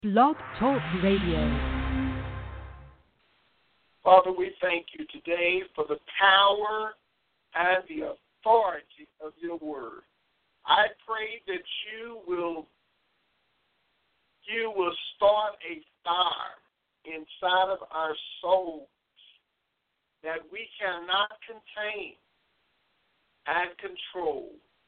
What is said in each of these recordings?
Blog Talk Radio. Father, we thank you today for the power and the authority of your word. I pray that you will start a fire inside of our souls that we cannot contain and control.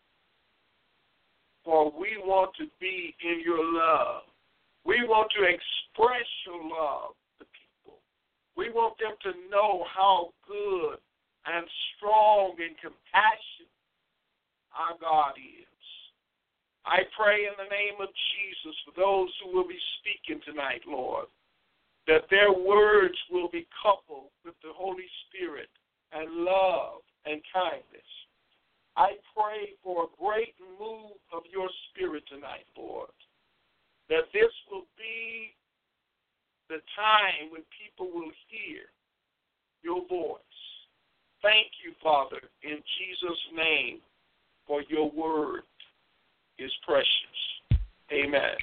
For we want to be in your love. We want to express your love to people. We want them to know how good and strong and compassionate our God is. I pray in the name of Jesus for those who will be speaking tonight, Lord, that their words will be coupled with the Holy Spirit and love and kindness. I pray for a great move of your Spirit tonight, Lord, that this will be the time when people will hear your voice. Thank you, Father, in Jesus' name, for your word is precious. Amen.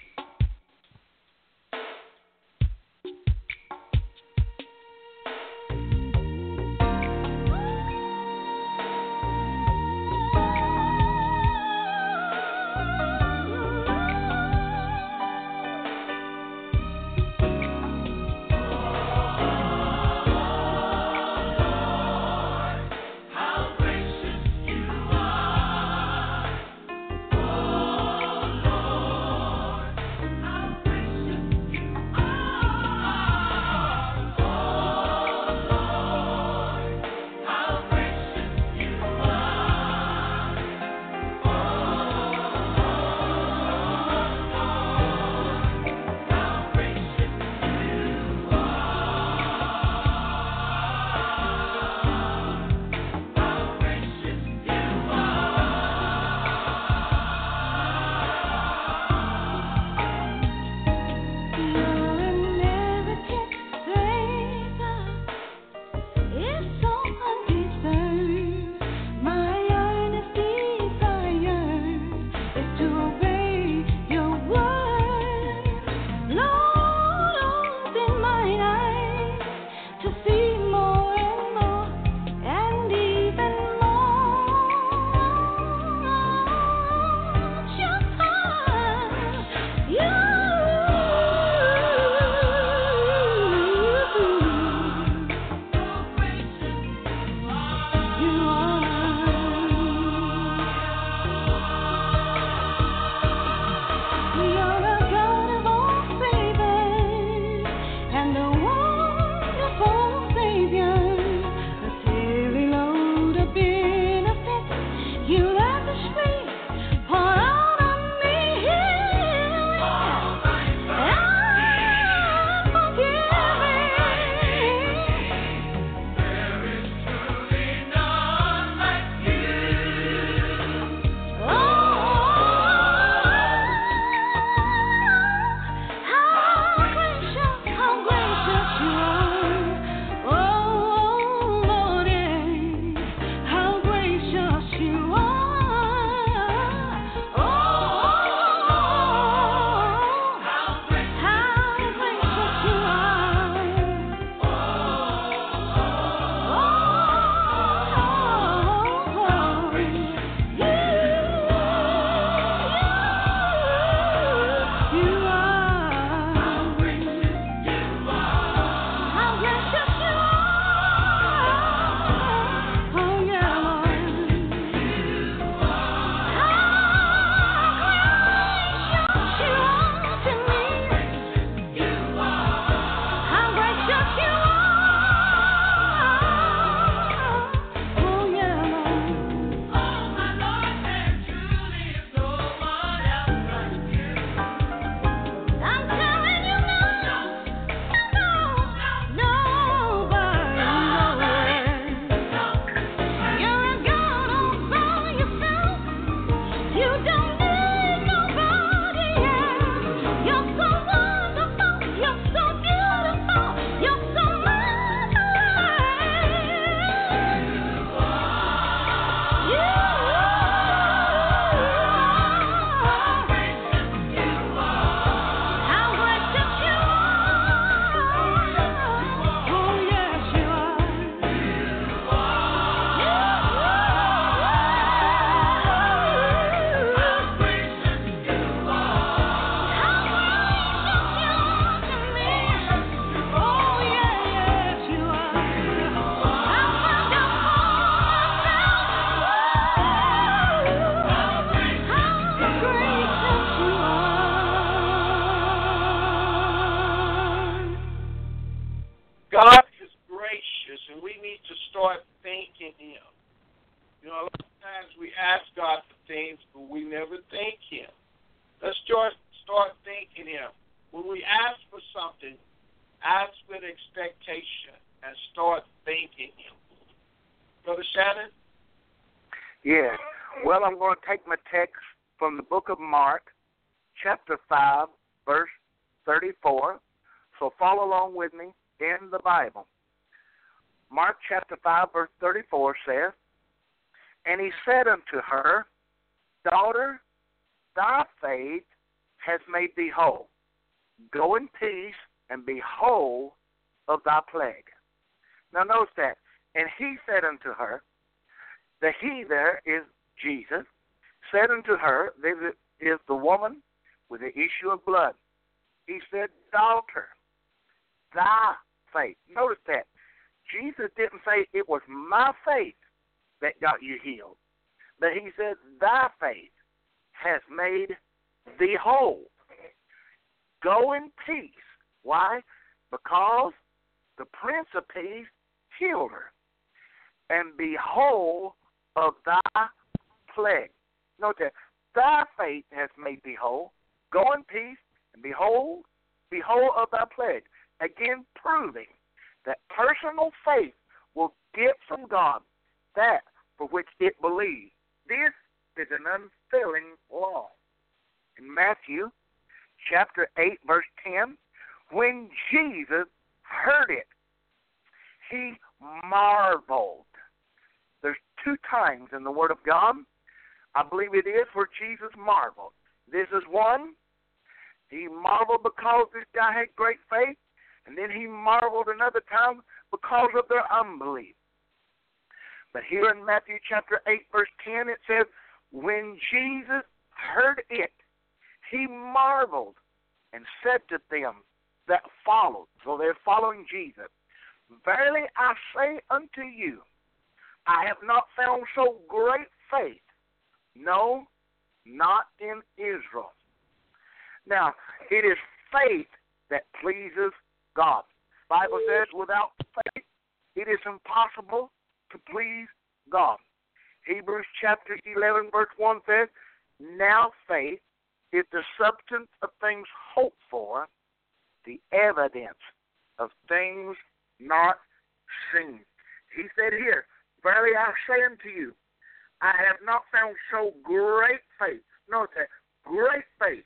start thanking Him. You know, a lot of times we ask God for things, but we never thank Him. Let's start thanking Him. When we ask for something, ask with expectation and start thanking Him. Brother Shannon? Yes. Well, I'm going to take my text from the book of Mark, chapter 5, verse 34. So follow along with me in the Bible. Mark chapter 5, verse 34 says, "And he said unto her, Daughter, thy faith has made thee whole. Go in peace and be whole of thy plague." Now notice that. And he said unto her, the he there is Jesus, said unto her, this is the woman with the issue of blood. He said, Daughter, thy faith. Notice that. Jesus didn't say it was my faith that got you healed. But he said, thy faith has made thee whole. Go in peace. Why? Because the Prince of Peace healed her. And be whole of thy plague. Note that. Thy faith has made thee whole. Go in peace and be whole of thy plague. Again, proving that personal faith will get from God that for which it believes. This is an unfailing law. In Matthew chapter 8, verse 10, when Jesus heard it, he marveled. There's 2 times in the Word of God, I believe it is, where Jesus marveled. This is one. He marveled because this guy had great faith, and then he marveled another time because of their unbelief. But here in Matthew chapter 8, verse 10, it says, when Jesus heard it, he marveled and said to them that followed. So they're following Jesus. Verily I say unto you, I have not found so great faith, no, not in Israel. Now, it is faith that pleases God. The Bible says without faith, it is impossible to please God. Hebrews chapter 11, verse 1 says, now faith is the substance of things hoped for, the evidence of things not seen. He said here, verily I say unto you, I have not found so great faith. Note that, great faith.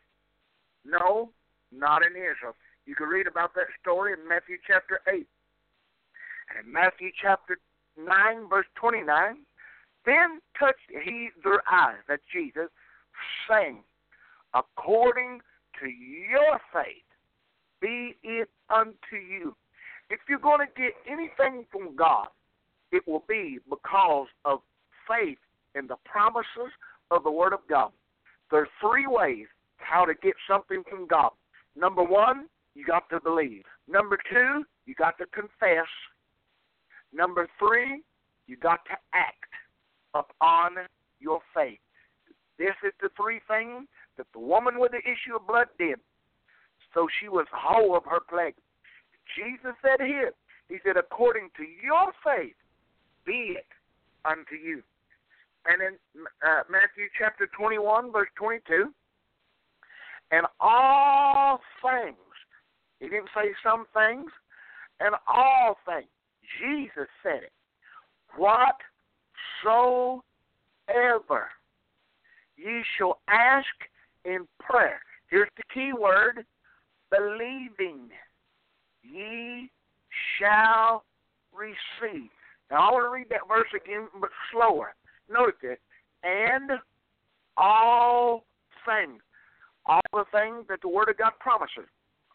No, not in Israel. You can read about that story in Matthew chapter 8. And in Matthew chapter 9, verse 29, then touched he their eyes, that's Jesus, saying, according to your faith, be it unto you. If you're going to get anything from God, it will be because of faith in the promises of the Word of God. There are 3 ways how to get something from God. Number 1, you got to believe. Number 2, you got to confess. Number 3, you got to act upon your faith. This is the 3 things that the woman with the issue of blood did. So she was whole of her plague. Jesus said here, he said, according to your faith, be it unto you. And in Matthew chapter 21, verse 22, and all things, he didn't say some things, and all things, Jesus said it, whatsoever ye shall ask in prayer. Here's the key word, believing, ye shall receive. Now, I want to read that verse again, but slower. Notice it. And all things. All the things that the Word of God promises.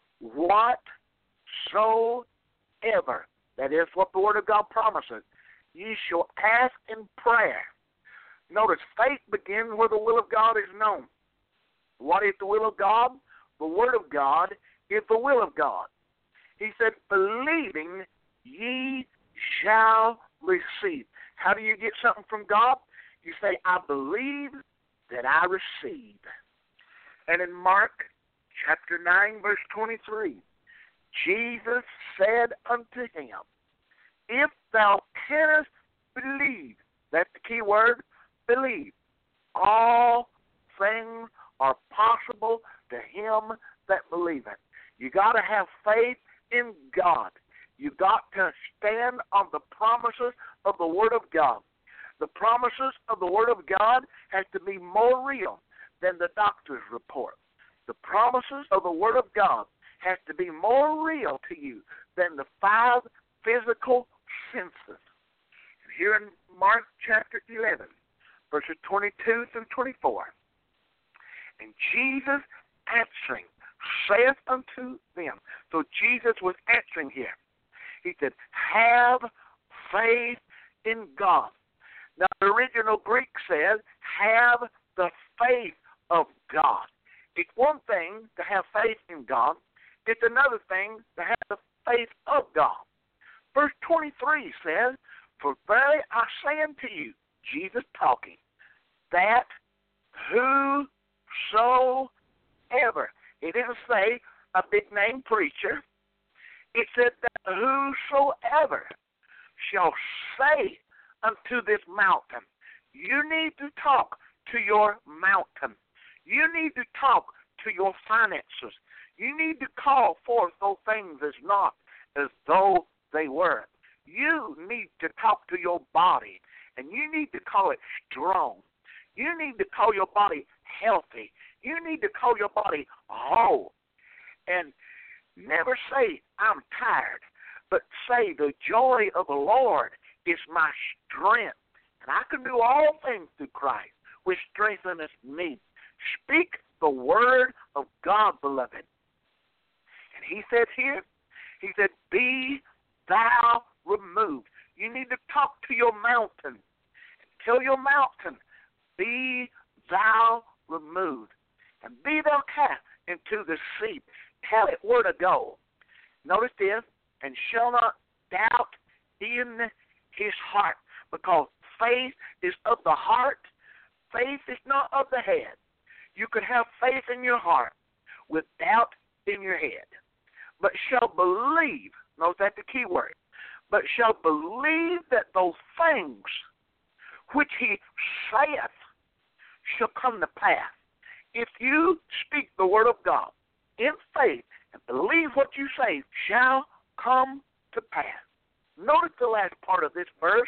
Whatsoever. That is what the Word of God promises. Ye shall ask in prayer. Notice, faith begins where the will of God is known. What is the will of God? The Word of God is the will of God. He said, believing ye shall receive. How do you get something from God? You say, I believe that I receive. And in Mark chapter 9, verse 23, Jesus said unto him, if thou canst believe. That's the key word, believe. All things are possible to him that believeth. You got to have faith in God. You got to stand on the promises of the Word of God. The promises of the Word of God has to be more real than the doctor's report. The promises of the Word of God has to be more real to you than the 5 physical senses. Here in Mark chapter 11, verses 22 through 24. And Jesus answering saith unto them. So Jesus was answering here. He said, have faith in God. Now, the original Greek says, have the faith of God. It's one thing to have faith in God. It's another thing to have the faith of God. Verse 23 says, for verily I say unto you, Jesus talking, that whosoever, it didn't say a big-name preacher. It said that whosoever shall say unto this mountain. You need to talk to your mountain. You need to talk to your finances. You need to call forth those things as not as though they were. You need to talk to your body, and you need to call it strong. You need to call your body healthy. You need to call your body whole. And never say, I'm tired, but say, the joy of the Lord is my strength. And I can do all things through Christ, which strengtheneth me. Speak the word of God, beloved. And he said here, he said, be thou removed. You need to talk to your mountain. Tell your mountain, be thou removed. And be thou cast into the sea. Tell it where to go. Notice this, and shall not doubt in his heart, because faith is of the heart. Faith is not of the head. You could have faith in your heart with doubt in your head, but shall believe, notice that the key word, but shall believe that those things which he saith shall come to pass. If you speak the word of God in faith and believe what you say shall come to pass. Notice the last part of this verse.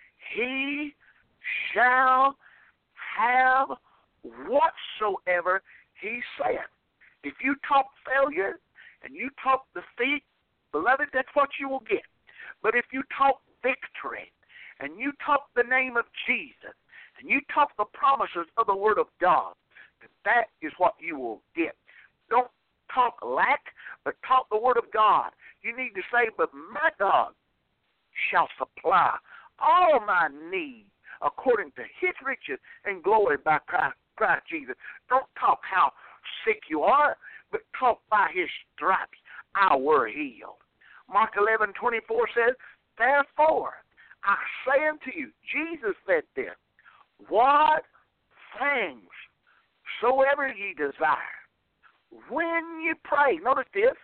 He shall have whatsoever he saith. If you talk failure and you talk defeat, beloved, that's what you will get. But if you talk victory and you talk the name of Jesus and you talk the promises of the word of God, that is what you will get. Don't talk lack, but talk the word of God. You need to say, but my God shall supply all my needs according to his riches and glory by Christ Jesus. Don't talk how sick you are, but talk by his stripes I were healed. Mark 11:24 says, therefore I say unto you, Jesus said this, what things soever ye desire, when you pray, notice this,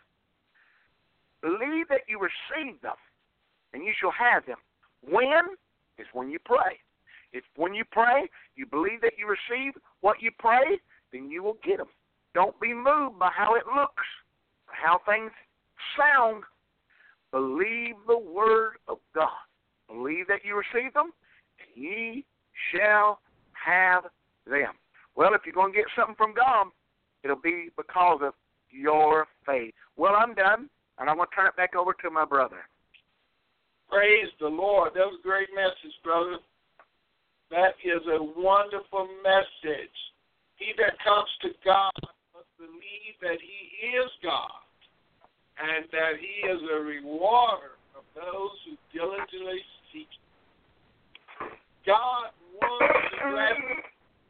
believe that you receive them, and you shall have them. When? Is when you pray. If when you pray, you believe that you receive what you pray, then you will get them. Don't be moved by how it looks, or how things sound. Believe the word of God. Believe that you receive them, and ye shall have them. Well, if you're going to get something from God, it'll be because of your faith. Well, I'm done, and I'm going to turn it back over to my brother. Praise the Lord. That was a great message, brother. That is a wonderful message. He that comes to God must believe that he is God and that he is a rewarder of those who diligently seek him. God wants to bless us.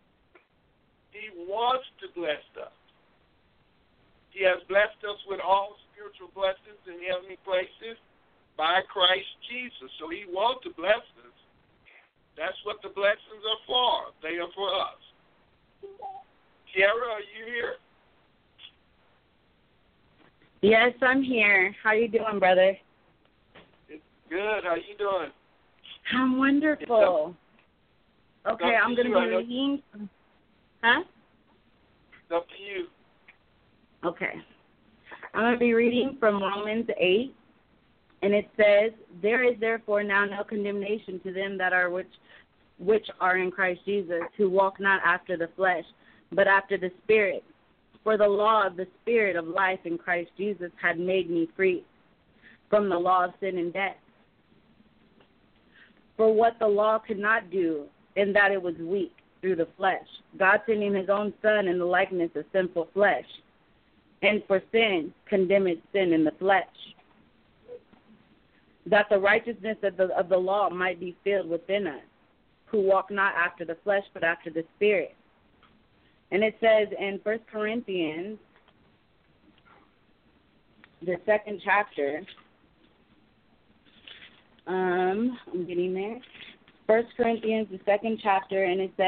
He wants to bless us. He has blessed us with all spiritual blessings in heavenly places by Christ Jesus. So he wants to bless us. That's what the blessings are for. They are for us. Kiara, are you here? Yes, I'm here. How you doing, brother? It's good. How you doing? How wonderful. Okay, I'm going to be reading. Huh? It's up to you. Okay. I'm going to be reading from Romans 8, and it says, "There is therefore now no condemnation to them that are which are in Christ Jesus, who walk not after the flesh, but after the Spirit. For the law of the Spirit of life in Christ Jesus had made me free from the law of sin and death. For what the law could not do, in that it was weak through the flesh, God sending his own Son in the likeness of sinful flesh, and for sin condemned sin in the flesh, that the righteousness of the law might be filled within us, who walk not after the flesh, but after the Spirit." And it says in 1 Corinthians, the 2nd chapter, I'm getting there. 1 Corinthians, the 2nd chapter, and it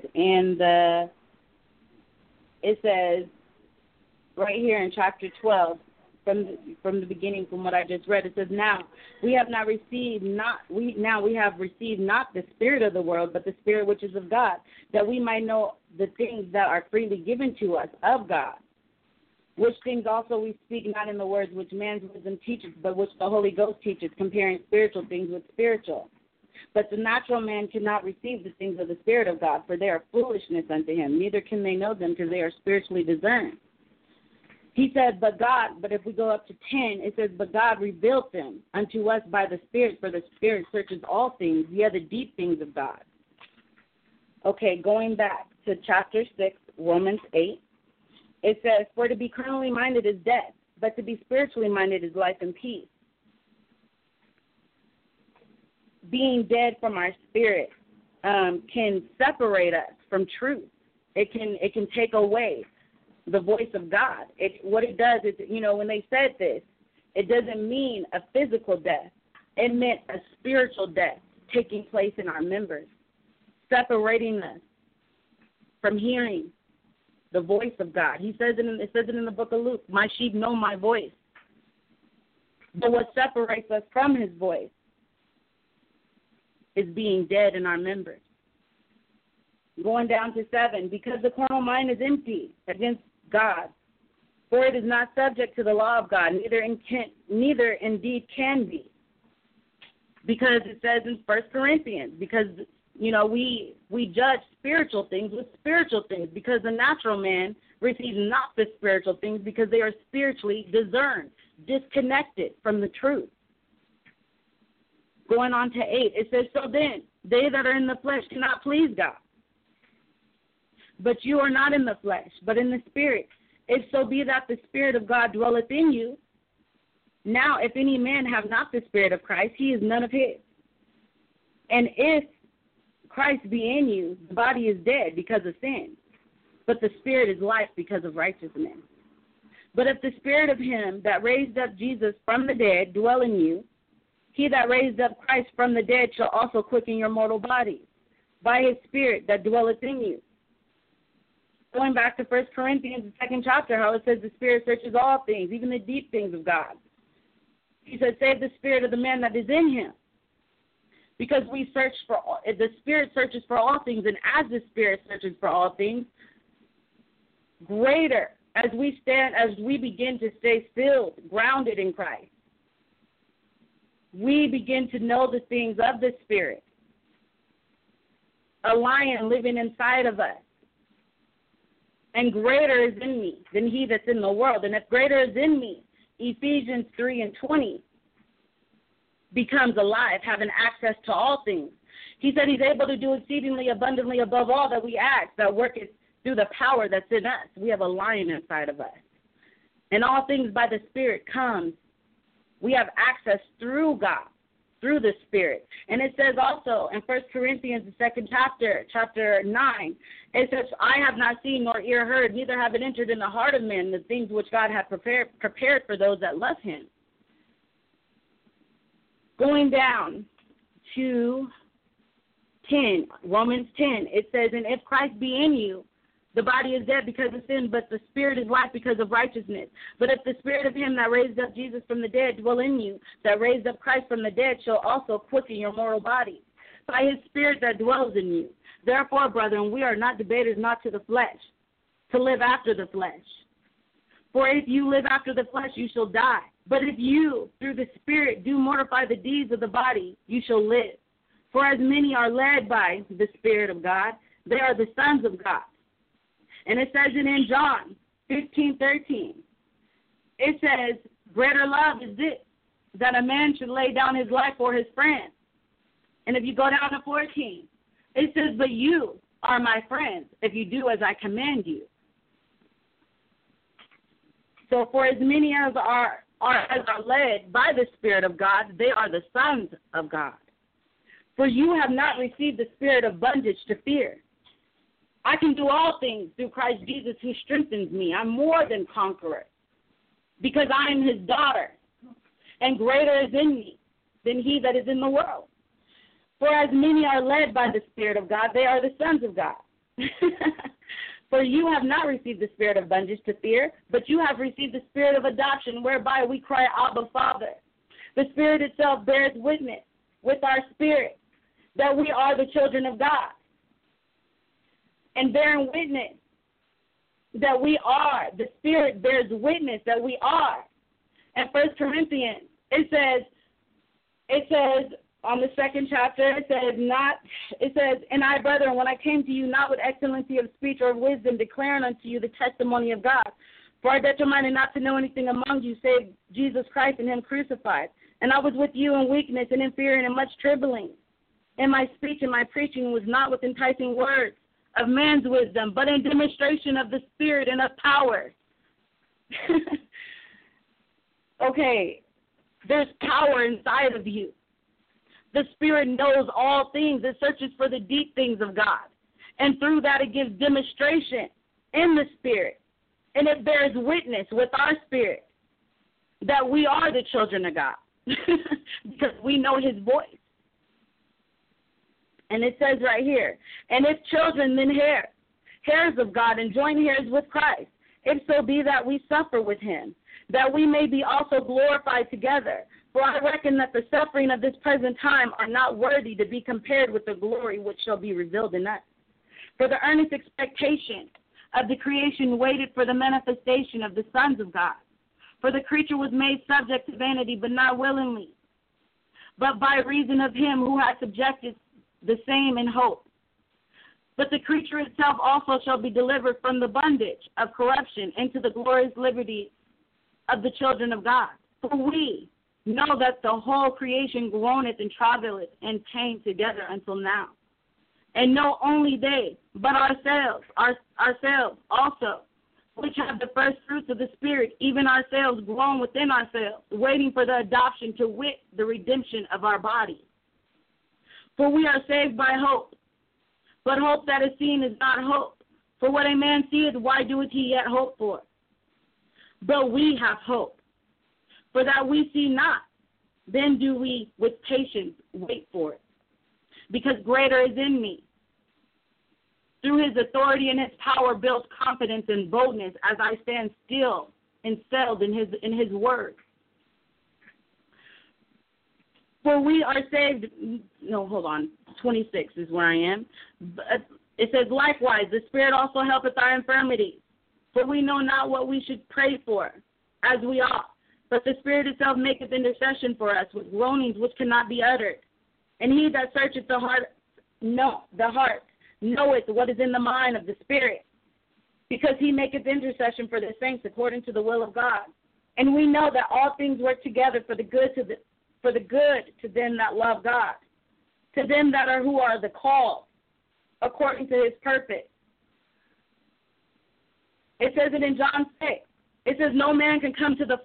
says right here in chapter 12, from the beginning, from what I just read, it says, "Now we have received not the spirit of the world, but the Spirit which is of God, that we might know the things that are freely given to us of God. Which things also we speak not in the words which man's wisdom teaches, but which the Holy Ghost teaches, comparing spiritual things with spiritual. But the natural man cannot receive the things of the Spirit of God, for they are foolishness unto him. Neither can they know them, because they are spiritually discerned." He said, but if we go up to 10, it says, "But God revealed them unto us by the Spirit, for the Spirit searches all things, yea, the deep things of God." Okay, going back to chapter 6, Romans 8, it says, "For to be carnally minded is death, but to be spiritually minded is life and peace." Being dead from our spirit can separate us from truth. It can take away the voice of God. What it does is, when they said this, it doesn't mean a physical death. It meant a spiritual death taking place in our members, separating us from hearing the voice of God. It says it in the book of Luke, "My sheep know my voice." But what separates us from his voice is being dead in our members. Going down to 7, "Because the carnal mind is empty against God, for it is not subject to the law of God, neither indeed can be." Because it says in 1 Corinthians, because, we judge spiritual things with spiritual things, because the natural man receives not the spiritual things, because they are spiritually discerned, disconnected from the truth. Going on to 8, it says, "So then, they that are in the flesh cannot please God. But you are not in the flesh, but in the Spirit, if so be that the Spirit of God dwelleth in you. Now, if any man have not the Spirit of Christ, he is none of his. And if Christ be in you, the body is dead because of sin, but the Spirit is life because of righteousness. But if the Spirit of him that raised up Jesus from the dead dwell in you, he that raised up Christ from the dead shall also quicken your mortal bodies by his Spirit that dwelleth in you." Going back to 1 Corinthians, the 2nd chapter, how it says the Spirit searches all things, even the deep things of God. He said, "Save the spirit of the man that is in him." Because the Spirit searches for all things, and as the Spirit searches for all things, greater, as we begin to stay filled, grounded in Christ, we begin to know the things of the Spirit. A lion living inside of us. And greater is in me than he that's in the world. And if greater is in me, Ephesians 3:20 becomes alive, having access to all things. He said he's able to do exceedingly abundantly above all that we ask, that worketh through the power that's in us. We have a lion inside of us. And all things by the Spirit comes. We have access through God, through the Spirit. And it says also in 1 Corinthians, the 2nd chapter, chapter 9, it says, "I have not seen nor ear heard, neither have it entered in the heart of men, the things which God hath prepared for those that love him." Going down to 10, Romans 10, it says, "And if Christ be in you, the body is dead because of sin, but the Spirit is life because of righteousness. But if the Spirit of him that raised up Jesus from the dead dwell in you, that raised up Christ from the dead, shall also quicken your mortal body by his Spirit that dwells in you. Therefore, brethren, we are not debaters not to the flesh, to live after the flesh. For if you live after the flesh, you shall die. But if you, through the Spirit, do mortify the deeds of the body, you shall live. For as many are led by the Spirit of God, they are the sons of God. And it says it in John 15:13. It says, greater love is this, that a man should lay down his life for his friend. And if you go down to 14, it says, but you are my friends if you do as I command you. So for as many as are led by the Spirit of God, they are the sons of God. For you have not received the spirit of bondage to fear. I can do all things through Christ Jesus who strengthens me. I'm more than conqueror because I am his daughter, and greater is in me than he that is in the world. For as many are led by the Spirit of God, they are the sons of God. For you have not received the spirit of bondage to fear, but you have received the spirit of adoption, whereby we cry, Abba, Father. The Spirit itself bears witness with our spirit that we are the children of God. And bearing witness that we are, the Spirit bears witness that we are. And 1 Corinthians, it says on the second chapter, it says, and I, brethren, when I came to you, not with excellency of speech or of wisdom, declaring unto you the testimony of God. For I determined not to know anything among you, save Jesus Christ and him crucified. And I was with you in weakness and in fear and in much trembling. And my speech and my preaching was not with enticing words of man's wisdom, but in demonstration of the Spirit and of power. Okay, there's power inside of you. The Spirit knows all things. It searches for the deep things of God. And through that, it gives demonstration in the Spirit. And it bears witness with our spirit that we are the children of God because we know his voice. And it says right here, and if children, then heirs of God, and joint heirs with Christ, if so be that we suffer with him, that we may be also glorified together. For I reckon that the suffering of this present time are not worthy to be compared with the glory which shall be revealed in us. For the earnest expectation of the creation waited for the manifestation of the sons of God. For the creature was made subject to vanity, but not willingly, but by reason of him who has subjected the same in hope. But the creature itself also shall be delivered from the bondage of corruption into the glorious liberty of the children of God. For we know that the whole creation groaneth and travaileth in pain together until now. And not only they, but ourselves also, which have the first fruits of the Spirit, even ourselves groan within ourselves, waiting for the adoption, to wit, the redemption of our body. For we are saved by hope. But hope that is seen is not hope. For what a man seeth, why doeth he yet hope for? But we have hope. For that we see not, then do we with patience wait for it. Because greater is in me. Through his authority and his power builds confidence and boldness as I stand still and settled in his word. For we are saved, 26 is where I am. It says, likewise, the Spirit also helpeth our infirmities. For we know not what we should pray for, as we ought. But the Spirit itself maketh intercession for us with groanings which cannot be uttered. And he that searcheth the heart knoweth what is in the mind of the Spirit, because he maketh intercession for the saints according to the will of God. And we know that all things work together for the good to them that love God, to them who are the called according to his purpose. It says it in John 6. It says no man can come to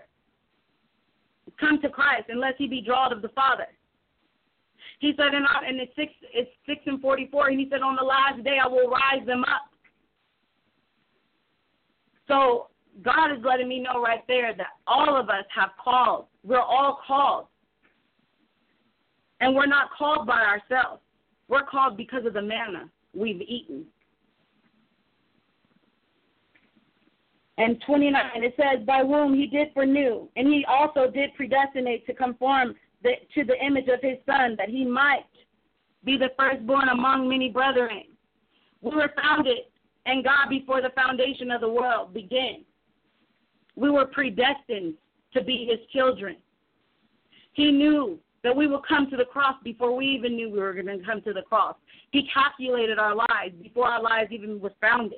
Christ unless he be drawn of the Father. He said it's 6:44, and he said on the last day I will rise them up. So God is letting me know right there that all of us have called. We're all called. And we're not called by ourselves. We're called because of the manna we've eaten. And 29, it says, by whom he did foreknew, and he also did predestinate to conform to the image of his Son, that he might be the firstborn among many brethren. We were founded in God before the foundation of the world began. We were predestined to be his children. He knew that we would come to the cross before we even knew we were going to come to the cross. He calculated our lives before our lives even was founded.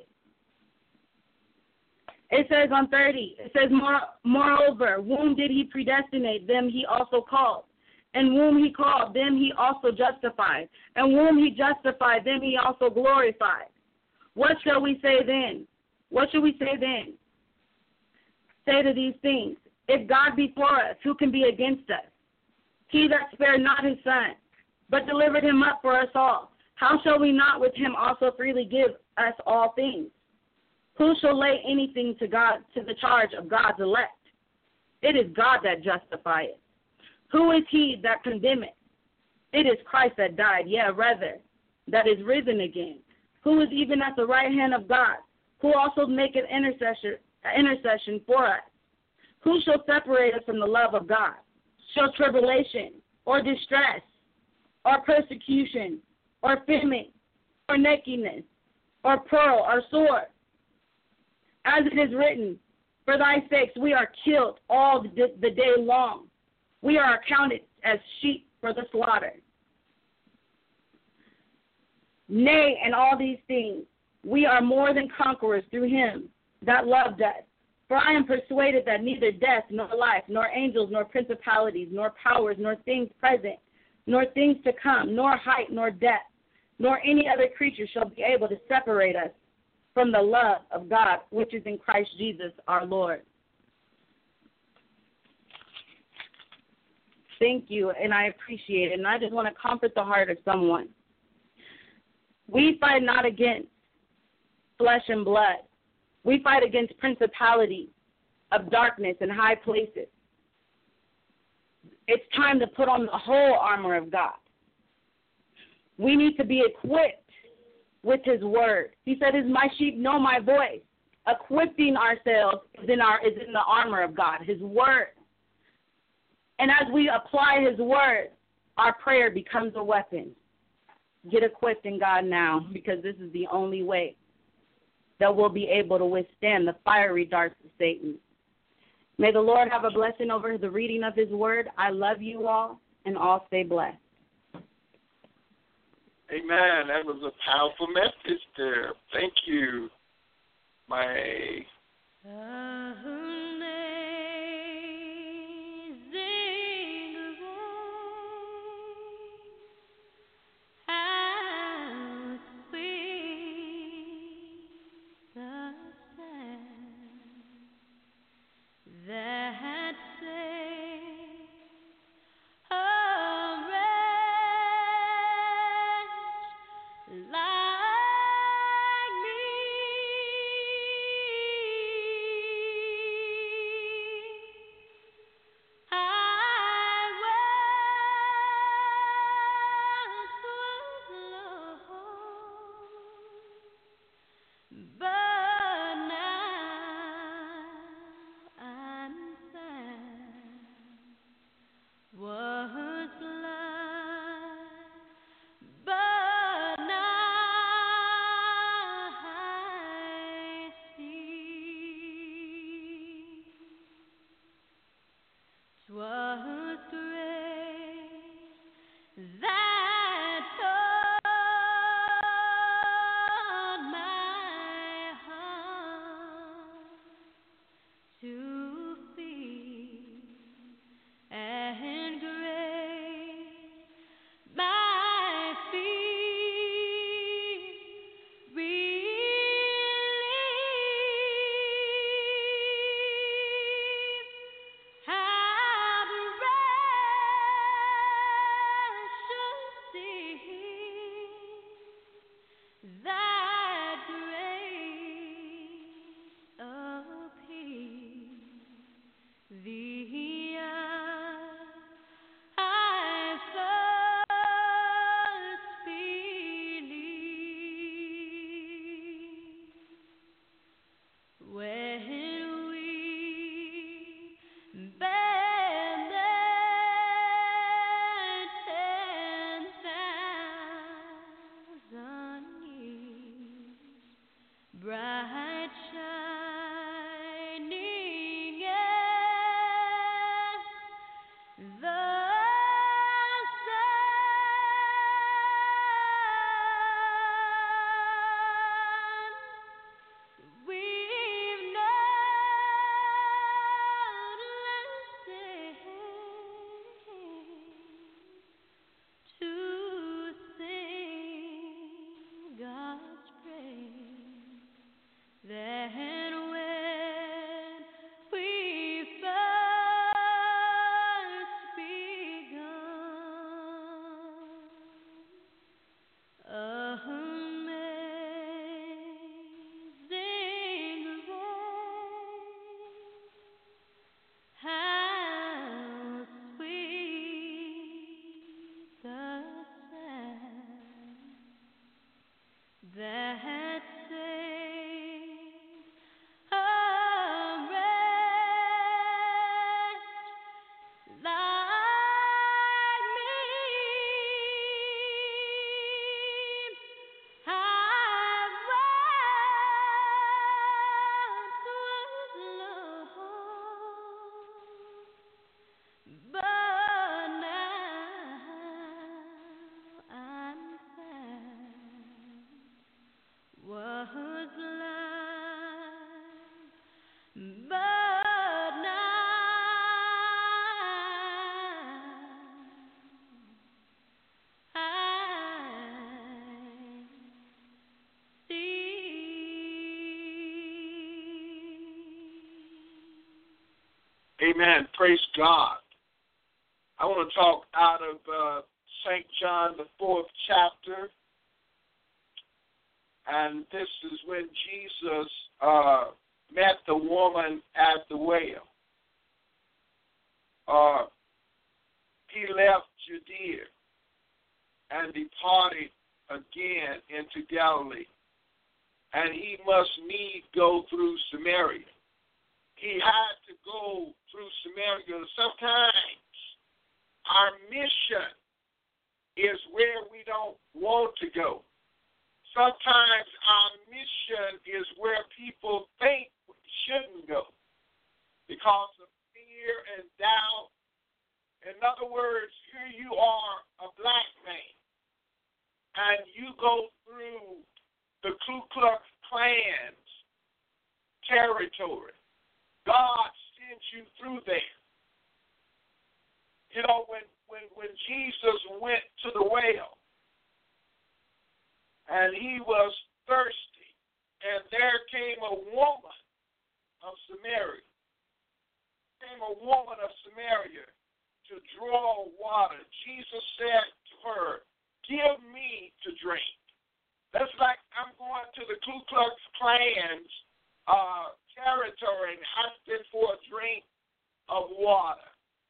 It says on 30, it says, moreover, whom did he predestinate, them he also called. And whom he called, them he also justified. And whom he justified, them he also glorified. What shall we say then? What shall we say then? Say to these things, if God be for us, who can be against us? He that spared not his son, but delivered him up for us all, how shall we not with him also freely give us all things? Who shall lay anything to the charge of God's elect? It is God that justifieth. Who is he that condemneth? It is Christ that died, yea, rather, that is risen again, who is even at the right hand of God, who also maketh intercession for us. Who shall separate us from the love of God? Shall tribulation, or distress, or persecution, or famine, or nakedness, or peril, or sword? As it is written, for thy sakes we are killed all the day long. We are accounted as sheep for the slaughter. Nay, in all these things, we are more than conquerors through him that loved us. For I am persuaded that neither death, nor life, nor angels, nor principalities, nor powers, nor things present, nor things to come, nor height, nor depth, nor any other creature shall be able to separate us from the love of God, which is in Christ Jesus our Lord. Thank you, and I appreciate it. And I just want to comfort the heart of someone. We fight not against flesh and blood. We fight against principalities of darkness in high places. It's time to put on the whole armor of God. We need to be equipped with his word. He said, my sheep know my voice. Equipping ourselves is in the armor of God, his word. And as we apply his word, our prayer becomes a weapon. Get equipped in God now, because this is the only way that we'll be able to withstand the fiery darts of Satan. May the Lord have a blessing over the reading of his word. I love you all, and all stay blessed. Amen. That was a powerful message there. Thank you, my but now I'm sad. Was blind, but now I see. Amen. Praise God. I want to talk out of St. John, the 4th chapter. And this is when Jesus met the woman at the well. He left Judea and departed again into Galilee. And he must need go through Samaria. He had to go through Samaria. Sometimes our mission is where we don't want to go. Sometimes our mission is where people think we shouldn't go because of fear and doubt. In other words, here you are, a black man, and you go through the Ku Klux Klan's territory. God sends you through there. You know, when Jesus went to the well and he was thirsty, and there came a woman of Samaria. To draw water. Jesus said to her, "Give me to drink." That's like I'm going to the Ku Klux Klan's territory and asking for a drink of water.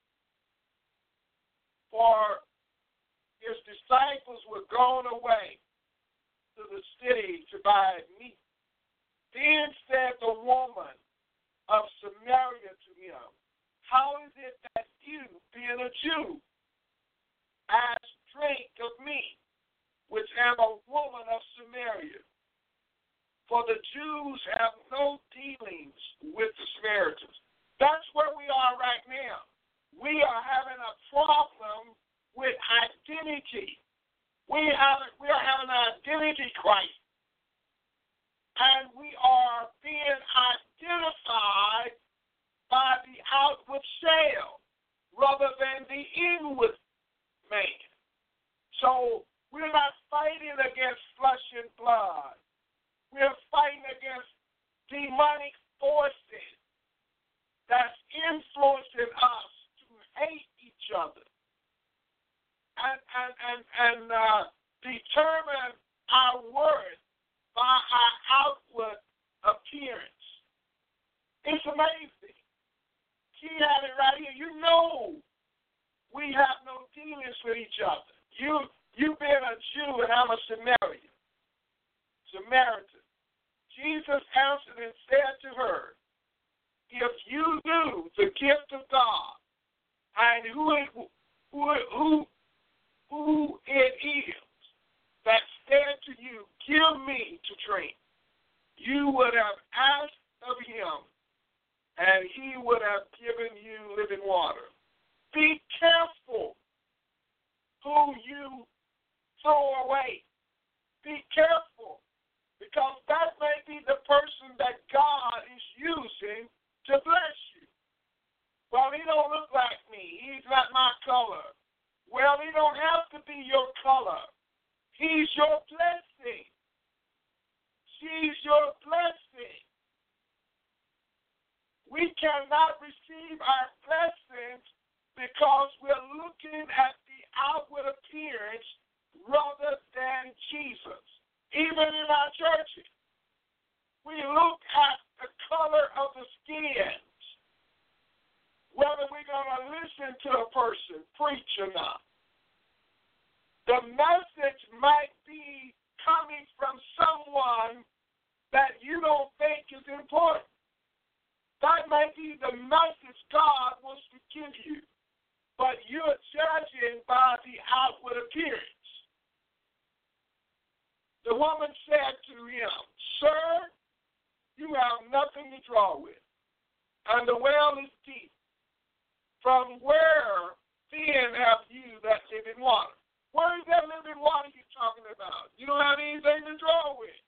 For his disciples were gone away to the city to buy meat. Then said the woman of Samaria to him, "How is it that you, being a Jew, ask drink of me, which am a woman of Samaria? For the Jews have no dealings with the Samaritans." That's where we are right now. We are having a problem with identity. We are having an identity crisis. And we are being identified by the outward shell rather than the inward man. So we're not fighting against flesh and blood. We're fighting against demonic forces that's influencing us to hate each other and determine our worth by our outward appearance. It's amazing. He had it right here. You know we have no dealings with each other. You being a Jew and I'm a Samaritan. Jesus answered and said to her, "If you knew the gift of God and who it is that said to you, 'Give me to drink,' you would have asked of him, and he would have given you living water." Be careful who you throw away. Be careful, because that may be the person that God is using to bless you. Well, he don't look like me. He's not my color. Well, he don't have to be your color. He's your blessing. She's your blessing. We cannot receive our blessings because we're looking at the outward appearance rather than Jesus. Even in our churches, we look at the color of the skins, whether we're going to listen to a person preach or not. The message might be coming from someone that you don't think is important. That might be the message God wants to give you, but you're judging by the outward appearance. The woman said to him, "Sir, you have nothing to draw with, and the well is deep. From where then have you that living water? Where is that living water you're talking about? You don't have anything to draw with.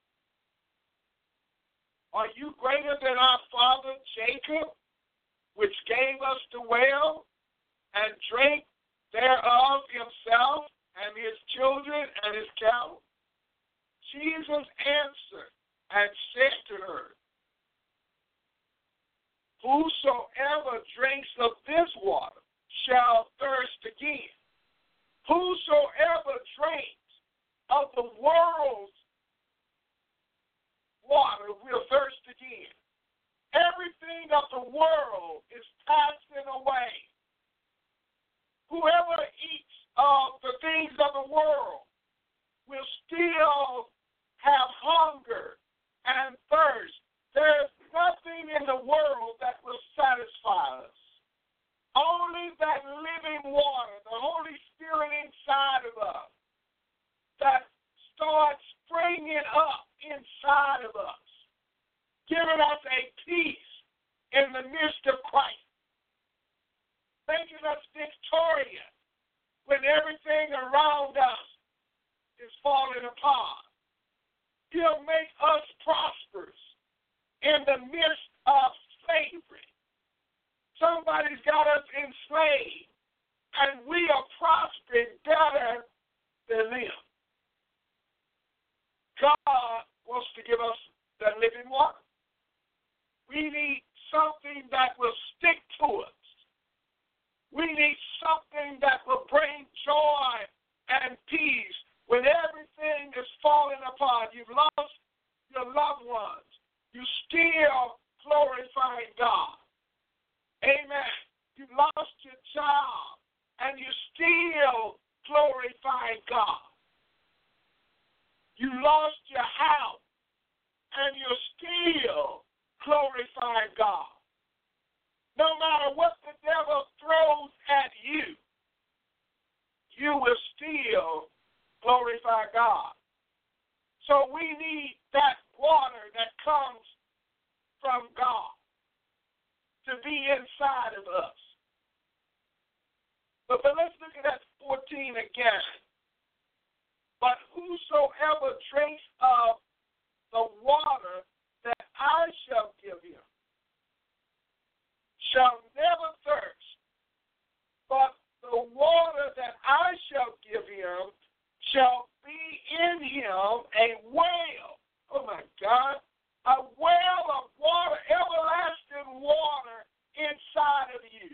Are you greater than our father Jacob, which gave us the well and drank thereof himself and his children and his cattle? Jesus answered and said to her, whosoever drinks of this water shall thirst again. Whosoever drinks of the world's water will thirst again. Everything of the world is passing away. Whoever eats of the things of the world will still have hunger and thirst. There's nothing in the world that will satisfy us. Only that living water, the Holy Spirit inside of us, that starts springing up inside of us, giving us a peace in the midst of Christ, making us victorious when everything around us is falling apart. He'll make us prosperous in the midst of slavery. Somebody's got us enslaved, and we are prospering better than them. God wants to give us the living water. We need something that will stick to us. We need something that will bring joy and peace when everything is falling apart. You've lost your loved ones. You still glorify God. Amen. You lost your job, and you still glorify God. You lost your house, and you're still glorifying God. No matter what the devil throws at you, you will still glorify God. So we need that water that comes from God to be inside of us. But let's look at that 14 again. But whosoever drinks of the water that I shall give him shall never thirst, but the water that I shall give him shall be in him a well. Oh my God. A well of water, everlasting water inside of you.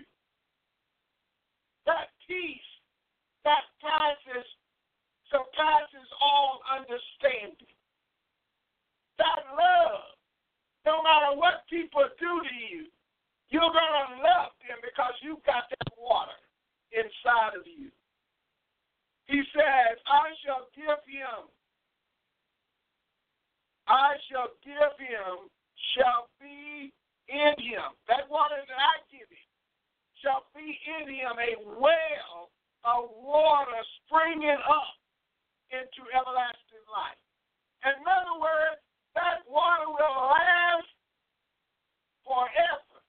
That peace that surpasses all understanding. That love, no matter what people do to you, you're going to love them because you got that water inside of you. He says, I shall give him shall be in him. That water that I give him shall be in him a well of water springing up into everlasting life. In other words, that water will last forever.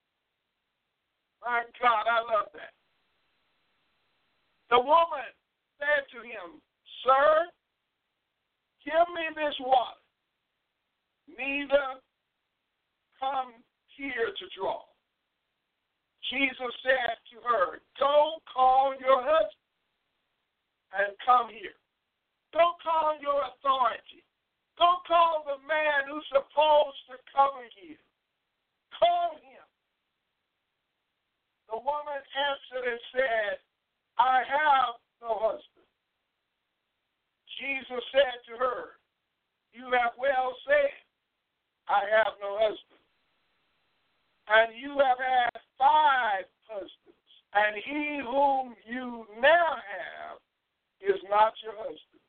My God, I love that. The woman said to him, Sir, give me this water. Neither come here to draw. Jesus said to her, Go call your husband and come here. Go call your authority. Go call the man who's supposed to cover you. Call him. The woman answered and said, I have no husband. Jesus said to her, You have well said, I have no husband. And you have had 5 husbands, and he whom you now have is not your husband.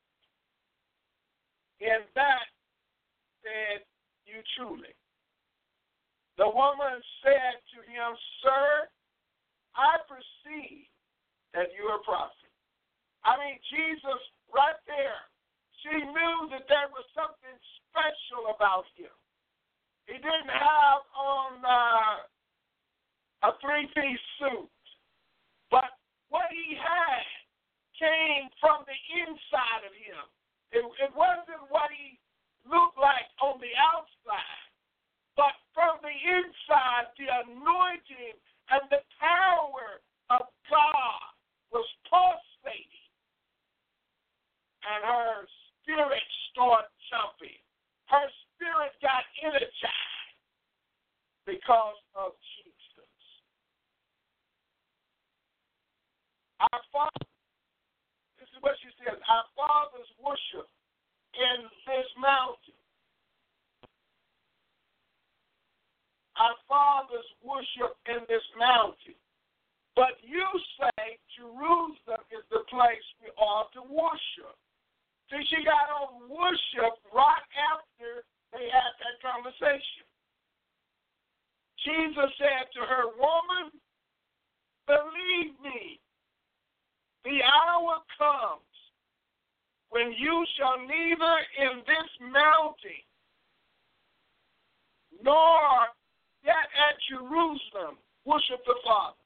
In that said you truly. The woman said to him, Sir, I perceive that you are a prophet. I mean, Jesus, right there, she knew that there was something special about him. He didn't have on a three-piece suit. But what he had came from the inside of him. It wasn't what he looked like on the outside, but from the inside, the anointing and the power of God was pulsating, and her spirit started jumping. Her spirit got energized because of Jesus. Our Father, this is what she says, our fathers worship in this mountain. Our fathers worship in this mountain. But you say Jerusalem is the place we ought to worship. See, she got on worship right after they had that conversation. Jesus said to her, woman, believe me, the hour comes when you shall neither in this mountain nor yet at Jerusalem worship the Father.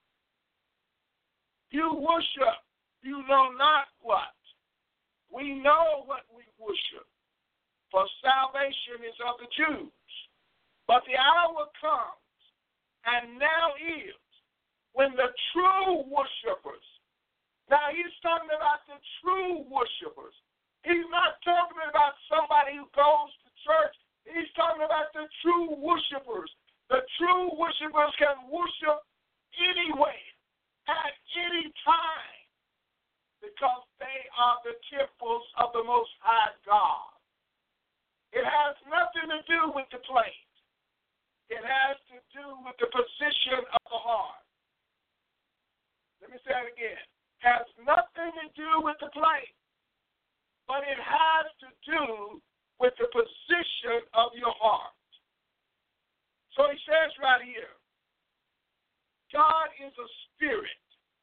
You worship, you know not what. We know what we worship, for salvation is of the Jews. But the hour comes, and now is, when the true worshipers, now he's talking about the true worshipers. He's not talking about somebody who goes to church. He's talking about the true worshipers. The true worshipers can worship anywhere, at any time, because they are the temples of the Most High God. It has nothing to do with the place. It has to do with the position of the heart. Let me say it again. It has nothing to do with the place, but it has to do with the position of your heart. So he says right here, God is a spirit,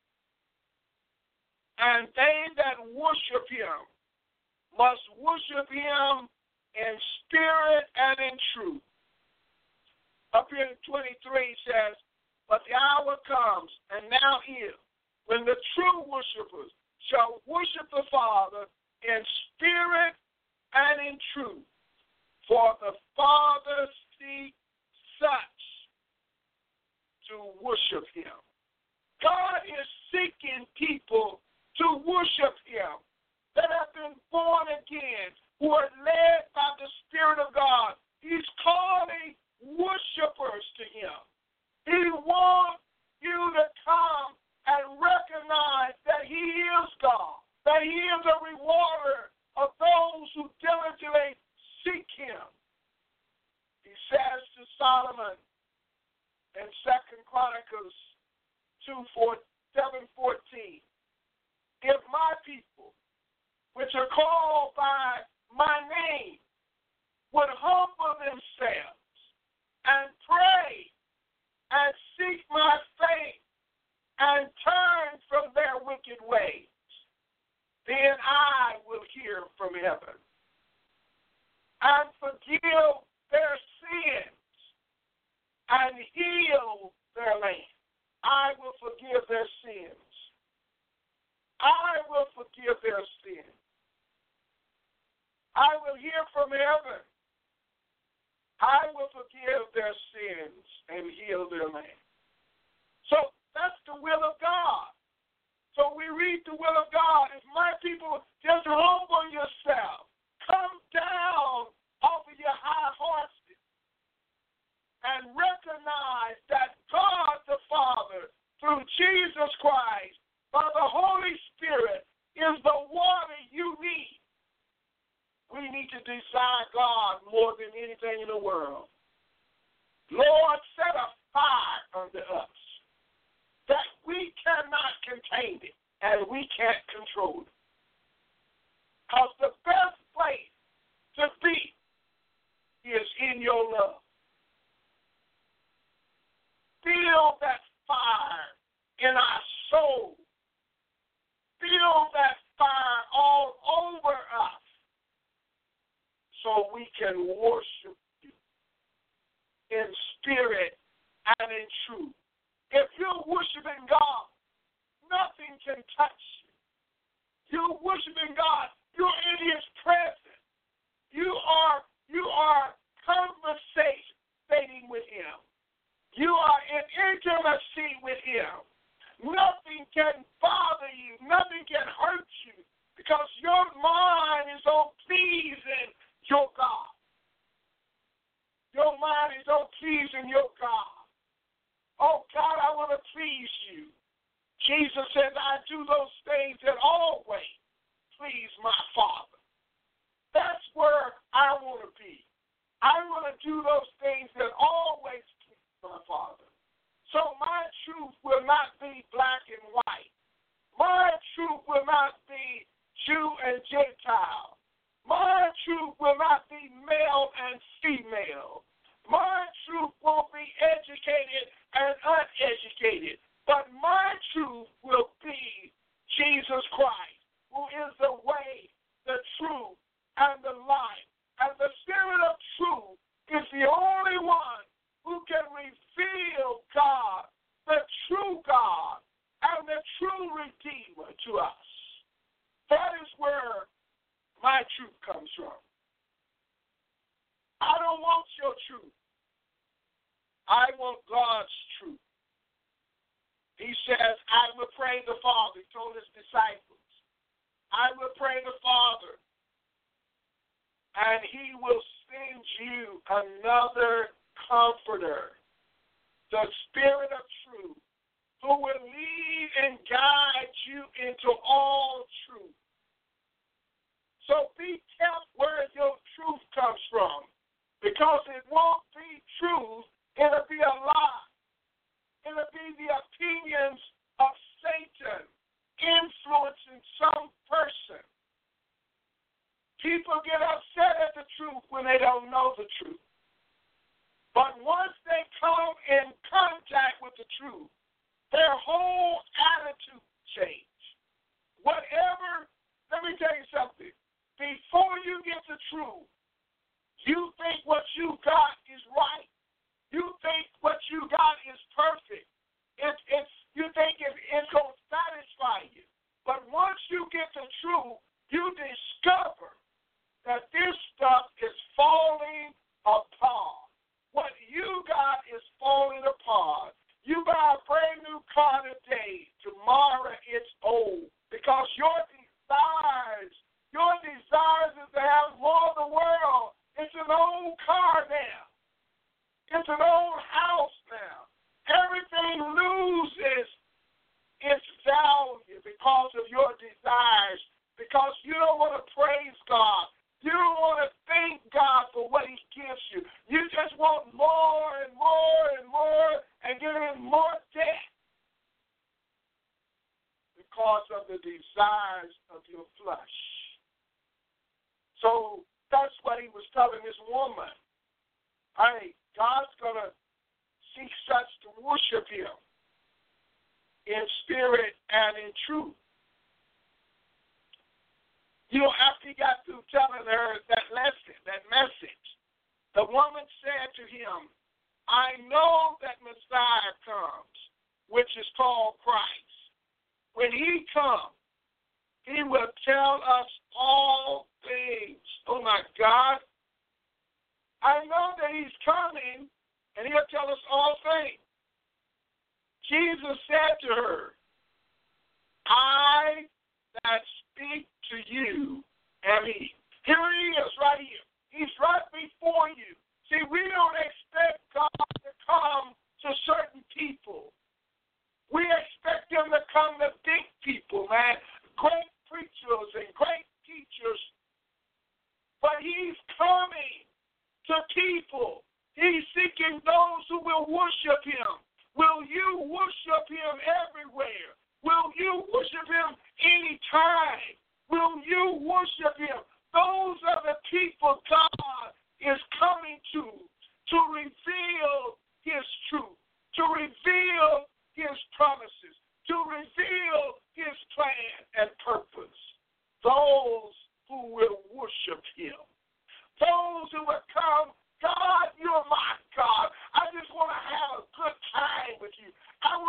and they that worship him must worship him in spirit and in truth. Up here in 23 says, but the hour comes, and now is, when the true worshipers shall worship the Father in spirit and in truth. For the Father seeks such to worship him. God is seeking people to worship him that have been born again, who are led by the Spirit of God. He's calling worshipers to him. He wants you to come and recognize that he is God, that he is a rewarder of those who diligently seek him. He says to Solomon in 2 Chronicles 7:14, if my people, which are called by my name, would humble themselves and pray and seek my face and turn from their wicked ways, then I will hear from heaven and forgive their sins and heal their land. I will forgive their sins. I will forgive their sins. I will hear from heaven. I will forgive their sins and heal their land. So that's the will of God. So we read the will of God. If my people just humble yourself, come down off of your high horses and recognize that God the Father, through Jesus Christ, by the Holy Spirit, is the water you need. We need to desire God more than anything in the world. Lord, set a fire under us that we cannot contain it and we can't control it. Because the best place to be is in your love. Feel that fire in our soul. Feel that fire all over us so we can worship you in spirit and in truth. If you're worshiping God, nothing can touch you. You're worshiping God. You're in His presence. You are conversating with Him. You are in intimacy with Him. Nothing can bother you. Nothing can hurt you because your mind is on pleasing your God. Your mind is on pleasing your God. Oh, God, I want to please you. Jesus says, I do those things that always please my Father. That's where I want to be. I want to do those things that always please my Father. So my truth will not be black and white. My truth will not be Jew and Gentile. My truth will not be male and female. My truth won't be educated and uneducated. But my truth will be Jesus Christ, who is the way, the truth, and the life. And the Spirit of truth is the only one who can reveal God, the true God, and the true Redeemer to us. That is where my truth comes from. I don't want your truth. I want God's truth. He says, I will pray the Father. He told his disciples, I will pray the Father, and He will send you another Comforter, the Spirit of truth, who will lead and guide you into all truth. So be careful where your truth comes from, because it won't be truth, it'll be a lie. It'll be the opinions of Satan influencing some person. People get upset at the truth when they don't know the truth. But once they come in contact with the truth, their whole attitude changes. Whatever, let me tell you something. Before you get the truth, you think what you got is right. You think what you got is perfect. You think it's going to satisfy you. But once you get the truth, you discover that this stuff is falling apart. What you got is falling apart. You buy a brand new car today, tomorrow it's old. Because your desires is to have more of the world. It's an old car now. It's an old house now. Everything loses its value because of your desires, because you don't want to praise God. You don't want to thank God for what He gives you. You just want more and more and more and get in more debt because of the desires of your flesh. So that's what He was telling this woman. Hey, God's going to seek such to worship Him in spirit and in truth. You know, after He got through telling her that message, the woman said to Him, I know that Messiah comes, which is called Christ. When He comes, He will tell us all things. Oh, my God. I know that He's coming, and He'll tell us all things. Jesus said to her, I that speak to you am He. Here He is, right here. He's right before you. See, we don't expect God to come to certain people. We expect Him to come to big people, man. Great preachers and great teachers. But He's coming to people. He's seeking those who will worship Him. Will you worship Him everywhere? Will you worship Him anytime? Will you worship Him? Those are the people God is coming to reveal His truth, to reveal His promises, to reveal His plan and purpose. Those who will worship Him. Those who will come, God, you're my God. I just want to have a good time with you. I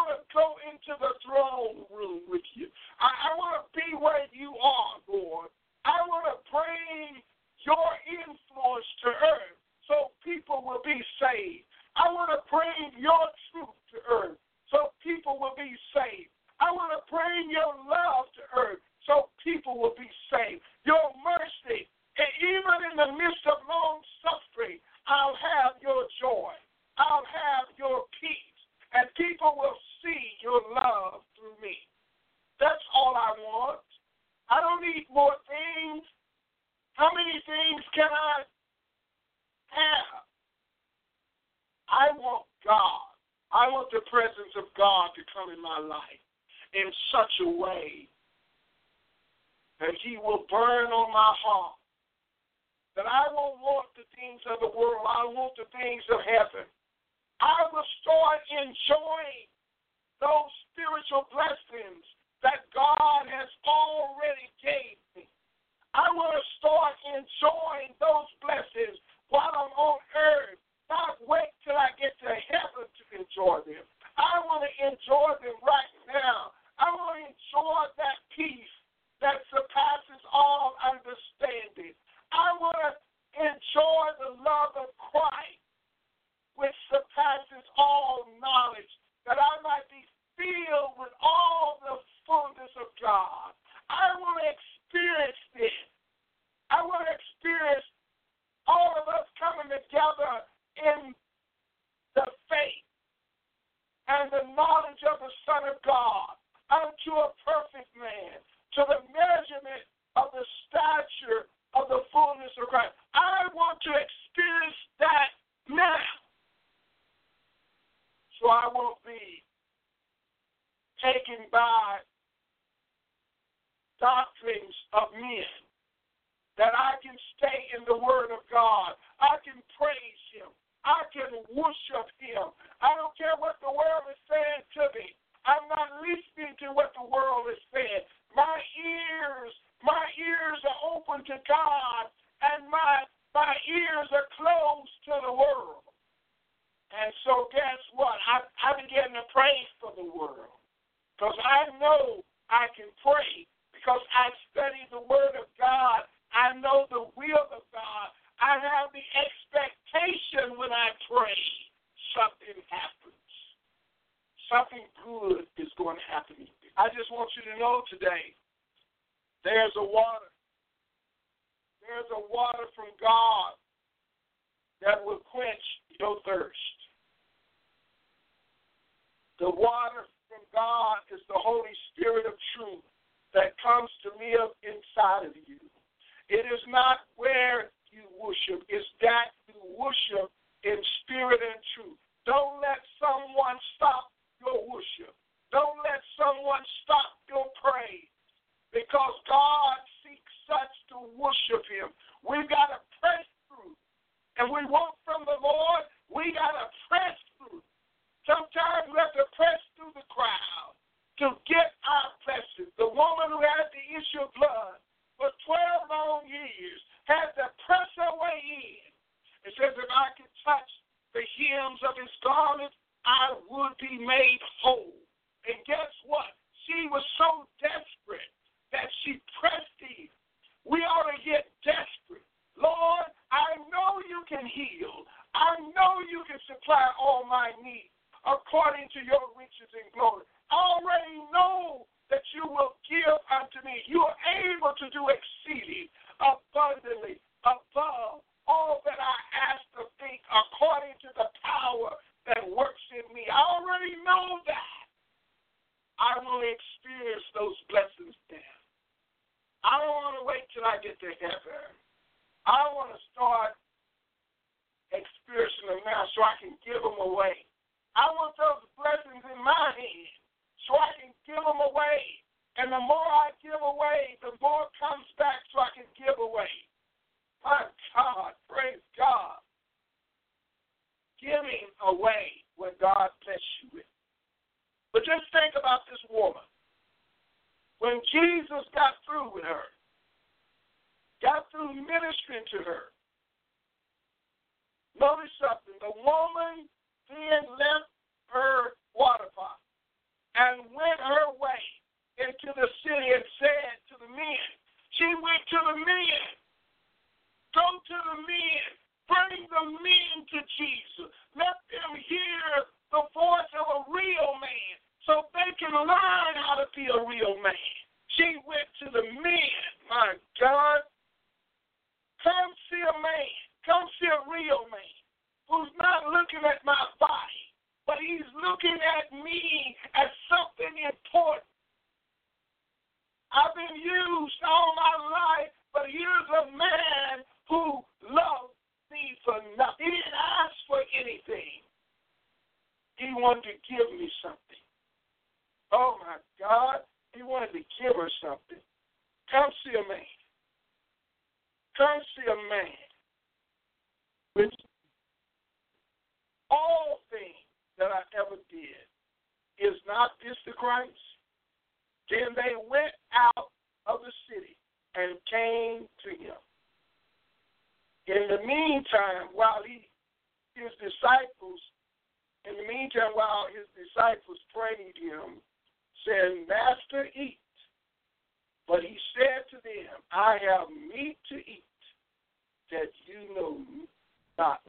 of God to come in my life in such a way that he will burn on my heart, that I won't want the things of the world. I want the things of heaven. I will start enjoying those spiritual blessings that God has already gave me. I want to start enjoying those blessings while I'm on earth, not wait till I get to heaven to enjoy them. I want to enjoy them right now. I want to enjoy that peace that surpasses all understanding. I want to enjoy the love of Christ, which surpasses all knowledge, that I might be filled with all the fullness of God. I want to experience this. I want to experience all of us coming together in the faith and the knowledge of the Son of God unto a perfect man, to the measurement of the stature of the fullness of Christ. I want to experience that now, so I won't be taken by doctrines of men, that I can stay in the Word of God. I can praise Him. I can worship Him. I don't care what the world is saying to me. I'm not listening to what the world is saying. My ears are open to God, and my ears are closed to the world. And so guess what? I began to pray for the world, because I know I can pray, because I study the Word of God. I know the will of God. I have the expectation when I pray something happens. Something good is going to happen. I just want you to know today, there's a water. There's a water from God that will quench your thirst. The water from God is the Holy Spirit of truth that comes to live inside of you. It is not where you worship, it's that you worship in spirit and truth. Don't let someone stop your worship. Don't let someone stop your praise, because God seeks such to worship Him. We've got to press through. And we want from the Lord, we got to press through. Sometimes we have to press through the crowd to get our blessings. The woman who had the issue of blood for 12 long years had to press her way in. It says, if I could touch the hems of His garment, I would be made whole. And guess what? She was so desperate that she pressed in. We ought to get desperate. Lord, I know you can heal. I know you can supply all my needs according to your riches and glory. I already know that you will give unto me. You are able to do exceeding abundantly above all that I ask or think according to the power that works in me. I already know that. I want to experience those blessings there. I don't want to wait till I get to heaven. I want to start experiencing them now so I can give them away. I want those blessings in my hand so I can give them away. And the more I give away, the more comes back so I can give away. My God, praise God. Giving away what God bless you with. But just think about this woman. When Jesus got through with her, got through ministering to her, notice something. The woman then left her water pot and went her way into the city and said to the men, she went to the men, go to the men, bring the men to Jesus. Let them hear the voice of a real man so they can learn how to be a real man. She went to the men. My God, come see a man. Come see a real man who's not looking at my body, but he's looking at me as something important. I've been used all my life, but here's a man who loves me for nothing. He didn't ask for anything. He wanted to give me something. Oh, my God. He wanted to give her something. Come see a man. Come see a man. With all things that I ever did. Is not this the Christ? Then they went out of the city and came to him. In the meantime, while his disciples prayed him, saying, Master, eat. But he said to them, I have meat to eat that you know not.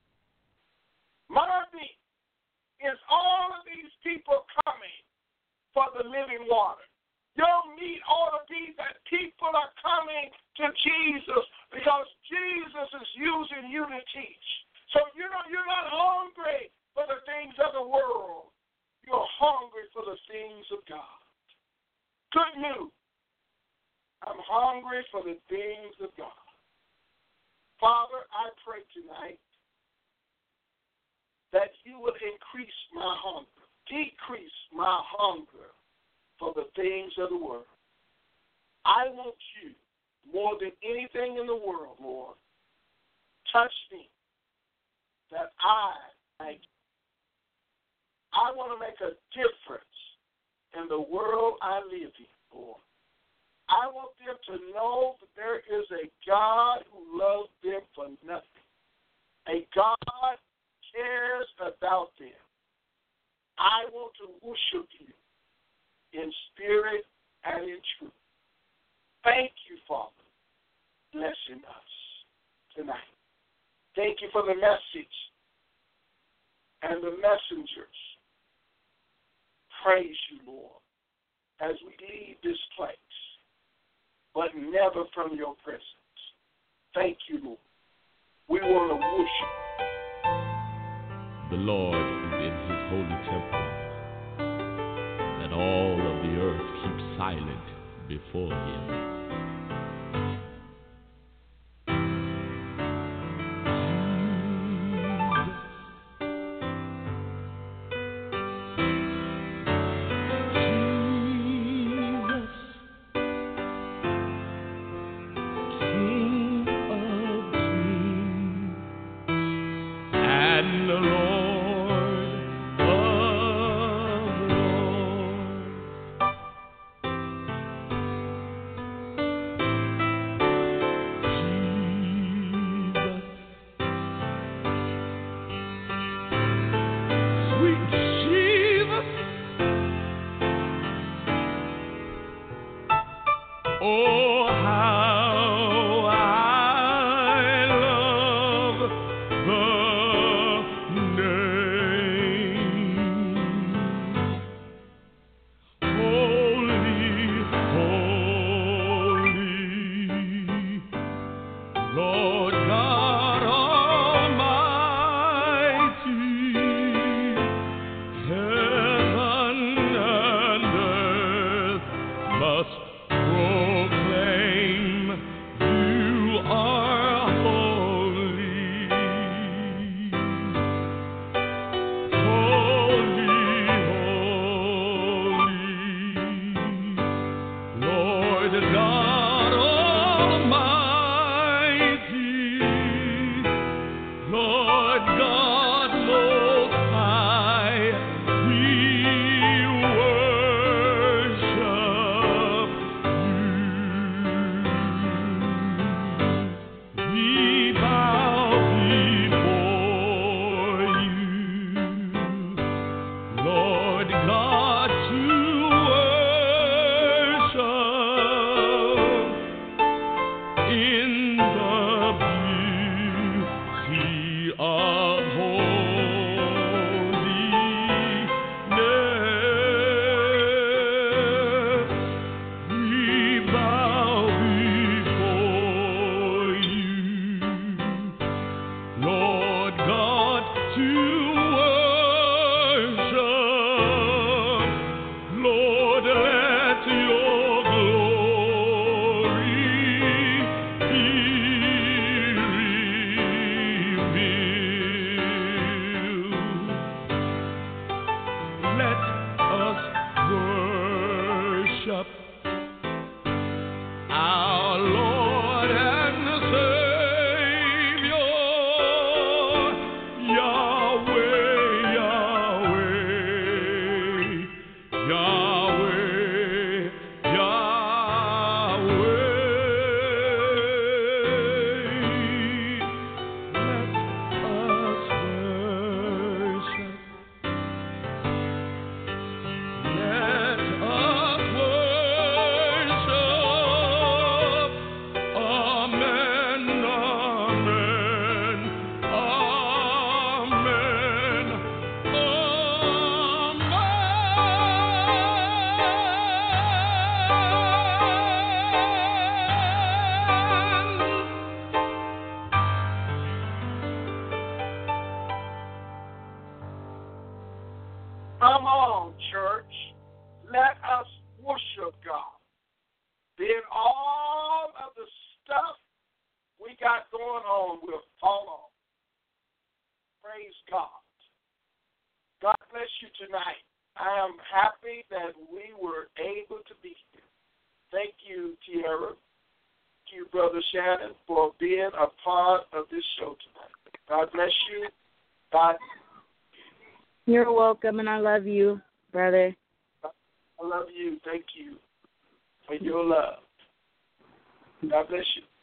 My meat is all of these people coming for the living water. Your meat ought to be that people are coming to Jesus because Jesus is using you to teach. So you're not hungry for the things of the world. You're hungry for the things of God. Good news. I'm hungry for the things of God. Father, I pray tonight that you will increase my hunger, decrease my hunger for the things of the world. I want you more than anything in the world, Lord. Touch me that I want to make a difference in the world I live in, Lord. I want them to know that there is a God who loves them for nothing. A God cares about them. I want to worship you in spirit and in truth. Thank you, Father, blessing us tonight. Thank you for the message and the messengers. Praise you, Lord, as we leave this place, but never from your presence. Thank you, Lord. We want to worship. The Lord is in his holy temple, and all of the earth keep silent before him. going on will fall off. Praise God. God bless you tonight. I am happy that we were able to be here. Thank you, Tierra. Thank you, Brother Shannon, for being a part of this show tonight. God bless you. God. You're welcome, and I love you, brother. I love you. Thank you for your love. God bless you.